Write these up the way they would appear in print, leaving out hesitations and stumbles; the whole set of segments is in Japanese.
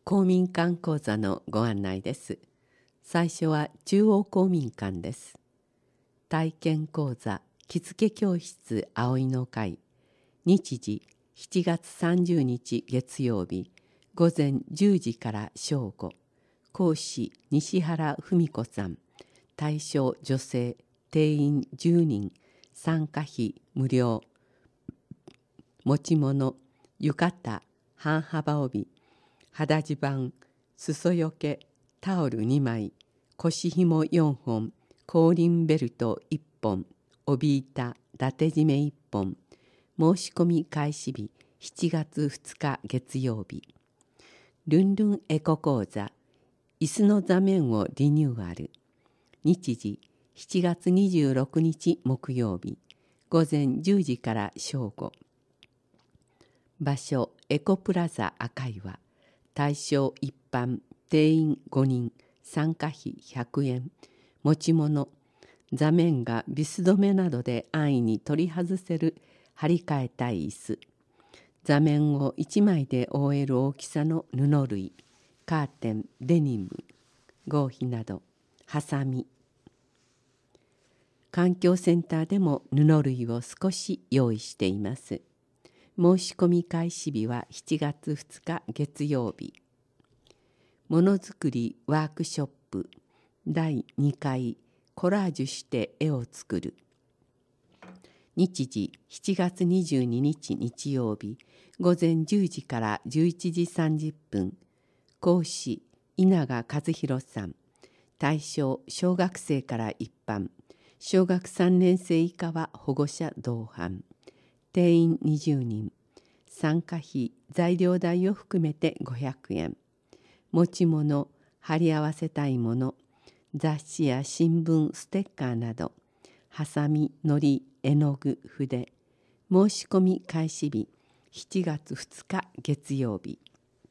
公民館講座のご案内です。最初は中央公民館です。体験講座着付け教室葵の会、日時7月30日月曜日午前10時から正午。講師西原文子さん。対象女性、定員10人、参加費無料。持ち物、浴衣、半幅帯、肌地盤、裾よけ、タオル2枚、腰紐4本、後輪ベルト1本、帯板、伊達締め1本。申し込み開始日7月2日月曜日。ルンルンエコ講座、椅子の座面をリニューアル。日時7月26日木曜日午前10時から正午。場所エコプラザ赤岩。対象一般、定員5人、参加費100円。持ち物、座面がビス止めなどで安易に取り外せる張り替えたい椅子。座面を1枚で覆える大きさの布類、カーテン、デニム、合皮など、ハサミ。環境センターでも布類を少し用意しています。申し込み開始日は7月2日月曜日。ものづくりワークショップ第2回コラージュして絵を作る。日時7月22日日曜日午前10時から11時30分。講師稲賀和弘さん。対象小学生から一般。小学3年生以下は保護者同伴。定員20人。参加費、材料代を含めて500円。持ち物、貼り合わせたいもの、雑誌や新聞、ステッカーなど、ハサミ、糊、絵の具、筆。申し込み開始日、7月2日月曜日。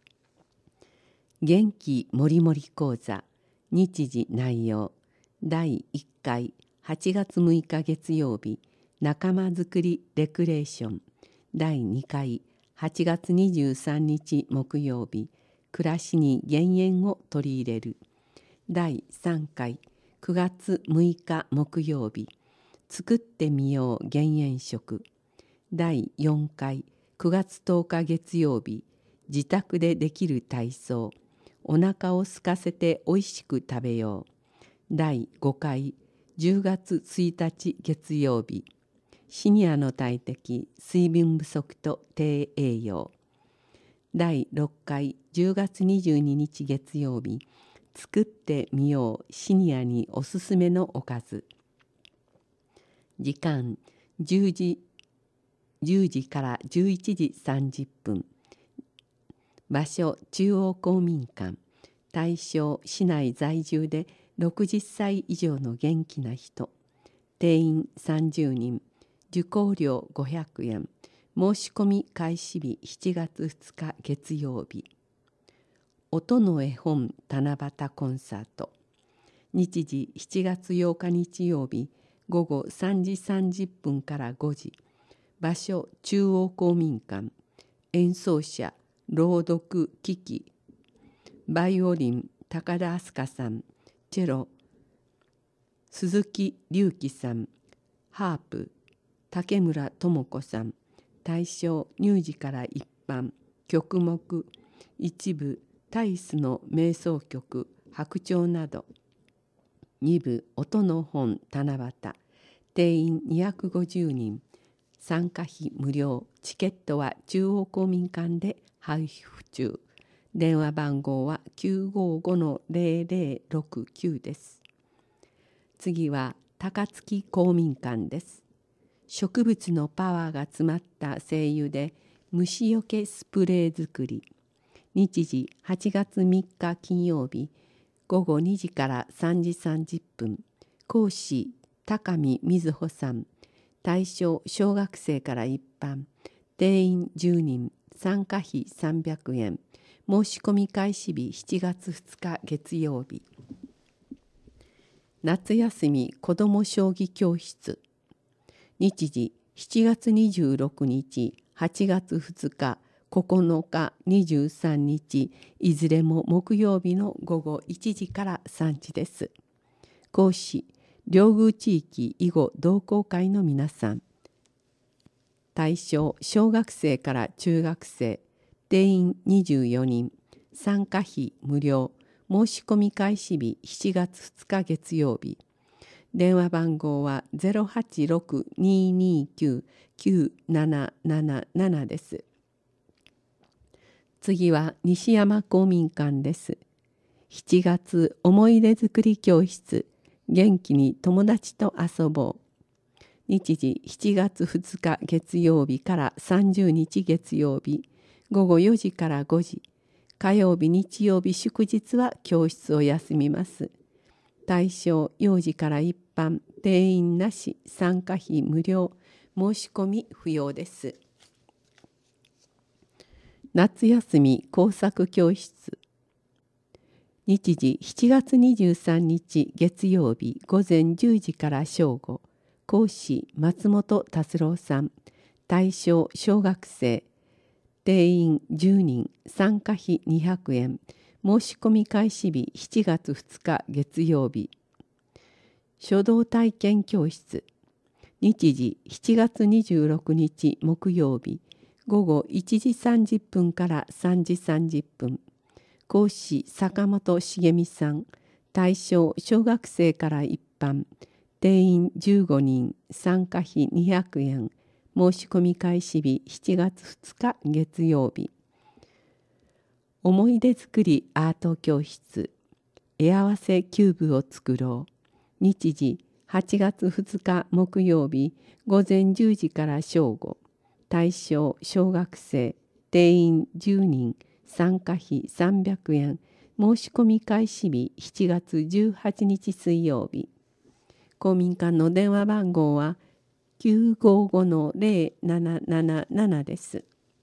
元気もりもり講座、日時内容、第1回8月6日月曜日、仲間づくりレクレーション。第2回8月23日木曜日、暮らしに減塩を取り入れる。第3回9月6日木曜日、作ってみよう減塩食。第4回9月10日月曜日、自宅でできる体操。お腹を空かせておいしく食べよう。第5回10月1日月曜日、シニアの大敵、水分不足と低栄養。第6回10月22日月曜日、作ってみようシニアにおすすめのおかず。時間10時から11時30分。場所中央公民館。対象市内在住で60歳以上の元気な人。定員30人。受講料500円。申し込み開始日7月2日月曜日。音の絵本七夕コンサート。日時7月8日日曜日午後3時30分から5時。場所中央公民館。演奏者朗読キキ。バイオリン高田明日香さん。チェロ鈴木隆樹さん。ハープ竹村智子さん。対象乳児から一般。曲目一部タイスの瞑想曲白鳥など。二部音の本七夕。定員250人。参加費無料。チケットは中央公民館で配布中。電話番号は 955-0069 です。次は高槻公民館です。植物のパワーが詰まった精油で虫よけスプレー作り。日時8月3日金曜日午後2時から3時30分。講師高見瑞穂さん。対象小学生から一般。定員10人。参加費300円。申し込み開始日7月2日月曜日。夏休み子ども将棋教室。日時7月26日8月2日 9日、23日、いずれも木曜日の午後1時から3時です。講師、両宮地域囲碁同好会の皆さん。対象、小学生から中学生、定員24人、参加費無料、申し込み開始日7月2日月曜日。電話番号は 086-229-9777 です。次は西山公民館です。7月思い出作り教室、元気に友達と遊ぼう。日時7月2日月曜日から30日月曜日、午後4時から5時。火曜日、日曜日、祝日は教室を休みます。対象、幼児から一般、定員なし、参加費無料、申し込み不要です。夏休み工作教室。日時7月23日月曜日午前10時から正午。講師松本達郎さん。対象小学生。定員10人。参加費200円。申し込み開始日7月2日月曜日。書道体験教室。日時7月26日木曜日。午後1時30分から3時30分。講師坂本茂美さん。対象小学生から一般。定員15人。参加費200円。申し込み開始日7月2日月曜日。思い出作りアート教室。絵合わせキューブを作ろう。日時8月2日木曜日午前10時から正午。対象小学生。定員10人。参加費300円。申し込み開始日7月18日水曜日。公民館の電話番号は 955-0777 です。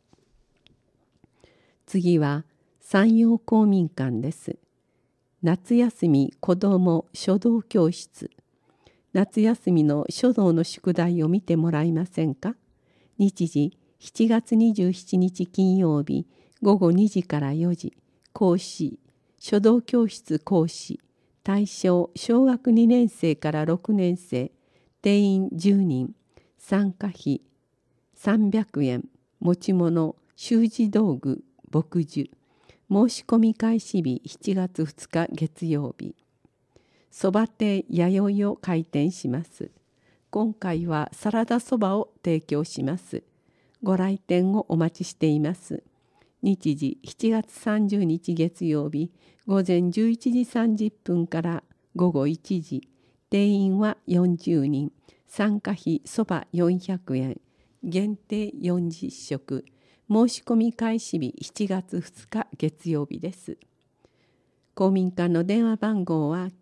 次は山陽公民館です。夏休み子ども書道教室。夏休みの書道の宿題を見てもらえませんか。日時7月27日金曜日午後2時から4時。講師書道教室講師。対象小学2年生から6年生。定員10人。参加費300円。持ち物習字道具墨汁。申し込み開始日7月2日月曜日。そば亭弥生を開店します。今回はサラダそばを提供します。ご来店をお待ちしています。日時7月30日月曜日午前11時30分から午後1時。定員は40人。参加費そば400円。限定40食。申し込み開始日7月2日月曜日です。公民館の電話番号は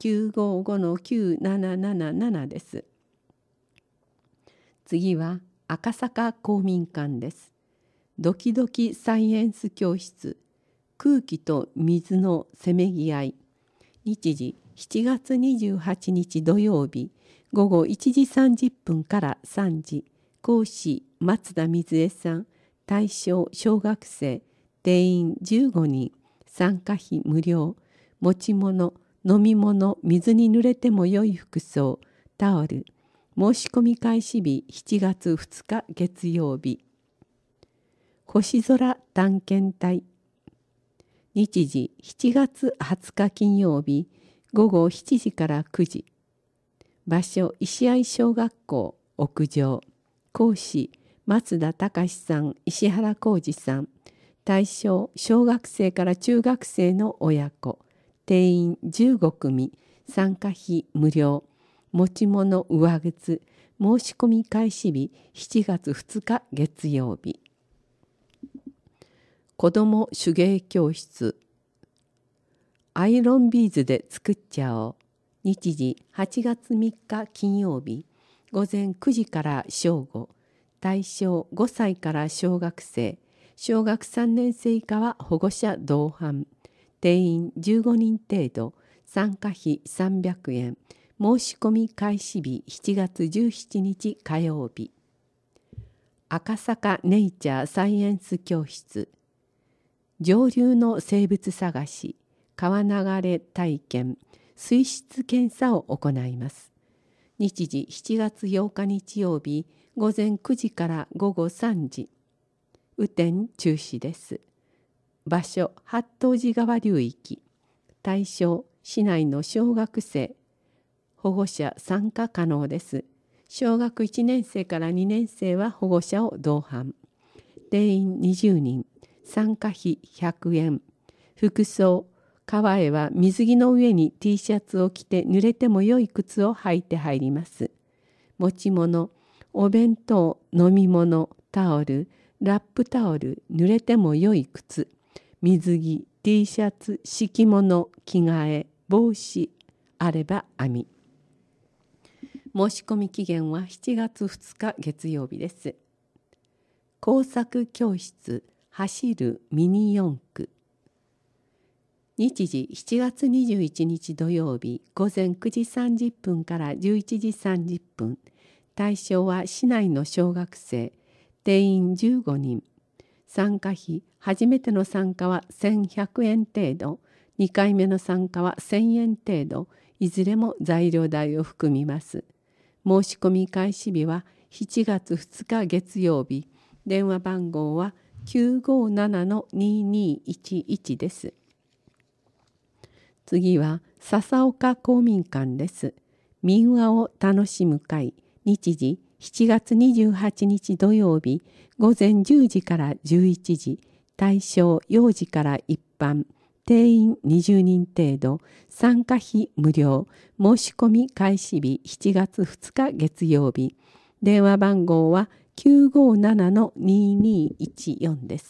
955-9777 です。次は赤坂公民館です。ドキドキサイエンス教室。空気と水のせめぎ合い。日時7月28日土曜日午後1時30分から3時。講師松田瑞恵さん。対象小学生。定員15人。参加費無料。持ち物飲み物水に濡れても良い服装タオル。申し込み開始日7月2日月曜日。星空探検隊。日時7月20日金曜日午後7時から9時。場所石合小学校屋上。講師松田隆さん石原浩二さん。対象小学生から中学生の親子。定員15組。参加費無料。持ち物上靴。申し込み開始日7月2日月曜日。子ども手芸教室。アイロンビーズで作っちゃおう。日時8月3日金曜日午前9時から正午。対象5歳から小学生。小学3年生以下は保護者同伴。定員15人程度。参加費300円。申し込み開始日7月17日火曜日。 赤坂ネイチャーサイエンス教室、上流の生物探し、川流れ体験、水質検査を行います。日時7月8日日曜日、午前9時から午後3時。雨天中止です。場所、八頭寺川流域。対象、市内の小学生。保護者参加可能です。小学1年生から2年生は保護者を同伴。定員20人。参加費100円。服装、川へは水着の上に T シャツを着て濡れても良い靴を履いて入ります。持ち物、お弁当、飲み物、タオル、ラップタオル、濡れても良い靴、水着、T シャツ、敷物、着替え、帽子、あれば網。申し込み期限は7月2日月曜日です。工作教室、走るミニ四駆。日時7月21日土曜日午前9時30分から11時30分。対象は市内の小学生。定員15人。参加費、初めての参加は1100円程度。2回目の参加は1000円程度。いずれも材料代を含みます。申し込み開始日は7月2日月曜日。電話番号は957-2211です。次は笹岡公民館です。民話を楽しむ会。日時7月28日土曜日午前10時から11時。対象幼児から一般。定員20人程度。参加費無料。申し込み開始日7月2日月曜日。電話番号は957-2214です。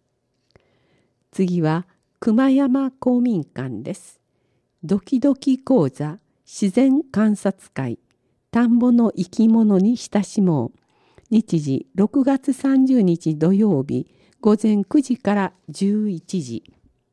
次は熊山公民館です。ドキドキ講座、自然観察会、田んぼの生き物に親しもう。日時6月30日土曜日、午前9時から11時。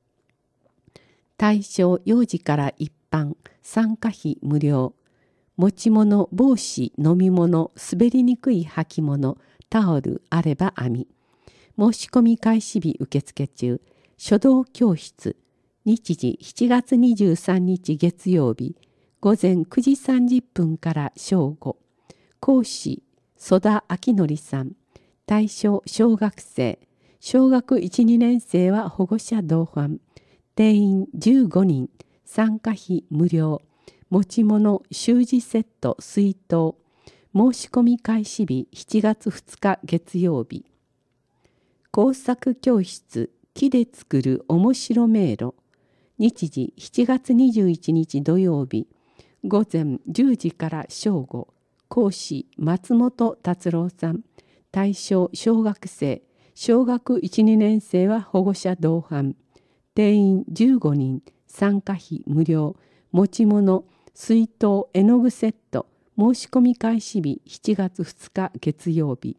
対象幼児から一般、参加費無料。持ち物、帽子、飲み物、滑りにくい履物、タオルあれば網。申し込み開始日受付中。書道教室。日時7月23日月曜日。午前9時30分から正午。講師、曽田明則さん。対象小学生。小学1、2年生は保護者同伴。定員15人。参加費無料。持ち物、習字セット、水筒。申し込み開始日7月2日月曜日。工作教室、木で作る面白迷路。日時7月21日土曜日。午前10時から正午。講師、松本達郎さん。対象小学生。小学1、2年生は保護者同伴。定員15人。参加費無料。持ち物、水筒、絵の具セット。申し込み開始日7月2日月曜日。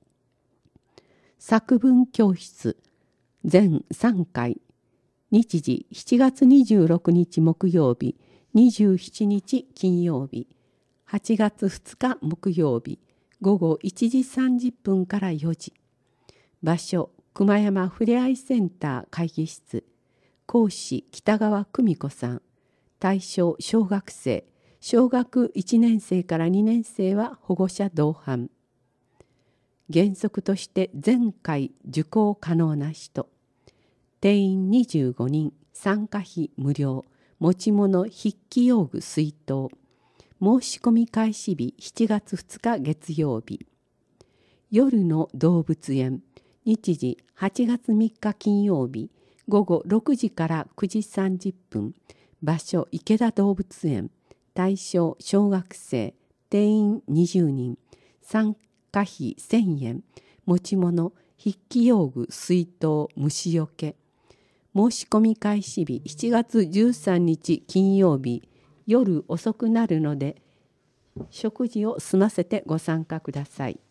作文教室全3回。日時7月26日木曜日、27日金曜日。8月2日木曜日。午後1時30分から4時。場所、熊山ふれあいセンター会議室。講師、北川久美子さん。対象、小学生。小学1年生から2年生は保護者同伴。原則として全回受講可能な人。定員25人。参加費無料。持ち物、筆記用具、水筒。申し込み開始日7月2日月曜日。夜の動物園。日時8月3日金曜日。午後6時から9時30分。場所、池田動物園。対象、小学生。定員20人。参加費1000円。持ち物、筆記用具、水筒、虫よけ。申し込み開始日7月13日金曜日。夜遅くなるので、食事を済ませてご参加ください。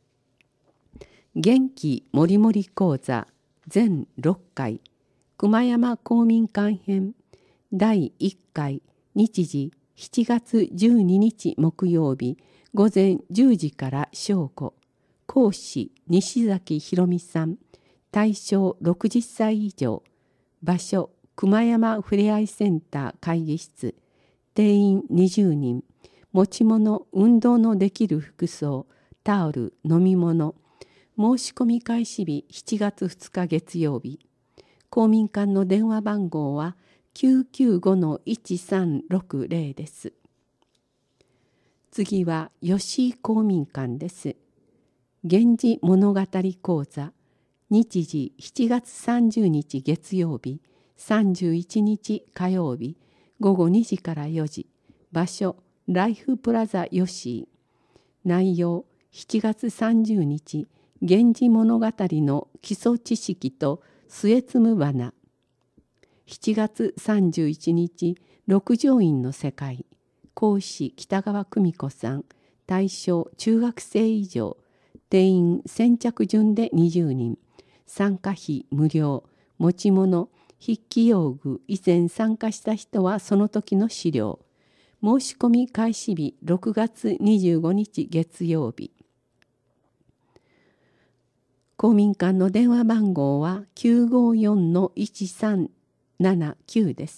元気もりもり講座全6回。熊山公民館編第1回。日時7月12日木曜日。午前10時から正午。 講師西崎博美さん、対象60歳以上。場所熊山ふれあいセンター会議室。定員20人。持ち物、運動のできる服装、タオル、飲み物。申し込み開始日7月2日月曜日。公民館の電話番号は 995-1360 です。次は吉井公民館です。源氏物語講座。日時7月30日月曜日、31日火曜日、午後2時から4時。場所、ライフプラザ吉井。内容、7月30日、源氏物語の基礎知識と末摘む罠。7月31日、六条院の世界。講師北川久美子さん。対象中学生以上。定員先着順で20人。参加費無料。持ち物、筆記用具。以前参加した人はその時の資料。申し込み開始日6月25日月曜日。公民館の電話番号は 954-1379 です。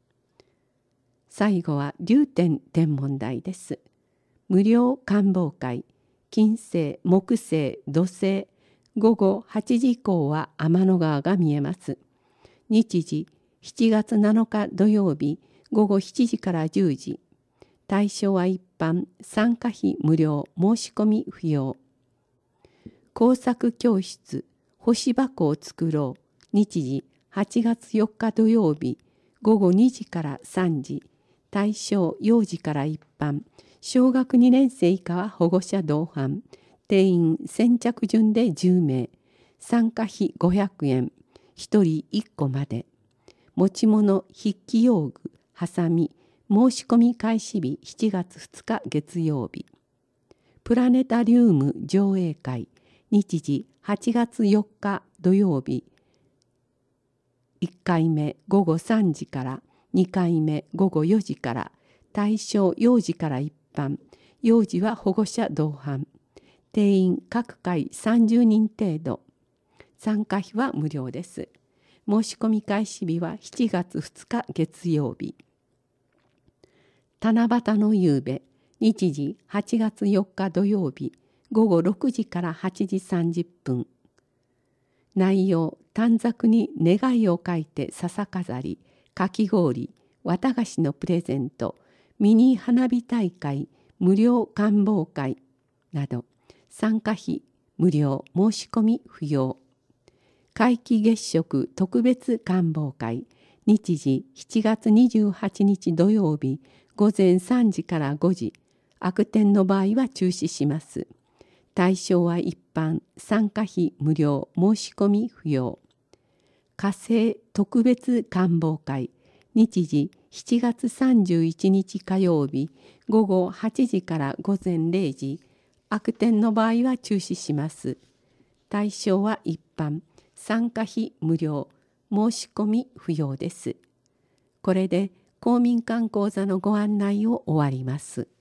最後は流天天文台です。無料観望会。金星、木星、土星。午後8時以降は天の川が見えます。日時7月7日土曜日午後7時から10時。対象は一般。参加費無料。申し込み不要。工作教室。星箱を作ろう。日時8月4日土曜日午後2時から3時。対象幼児から一般。小学2年生以下は保護者同伴。定員先着順で10名。参加費500円。1人1個まで。持ち物、筆記用具、ハサミ。申し込み開始日7月2日月曜日。プラネタリウム上映会。日時8月4日土曜日。1回目午後3時から、2回目午後4時から。対象幼児から一般。幼児は保護者同伴。定員各回30人程度。参加費は無料です。申し込み開始日は7月2日月曜日。七夕の夕べ。日時8月4日土曜日午後6時から8時30分。内容、短冊に願いを書いて笹飾り、かき氷、綿菓子のプレゼント、ミニ花火大会、無料観望会など。参加費無料。申し込み不要。皆既月食特別観望会。日時7月28日土曜日午前3時から5時。悪天の場合は中止します。対象は一般。参加費無料。申し込み不要。火星特別観望会。日時7月31日火曜日午後8時から午前0時。悪天の場合は中止します。対象は一般。参加費無料。申し込み不要です。これで公民館講座のご案内を終わります。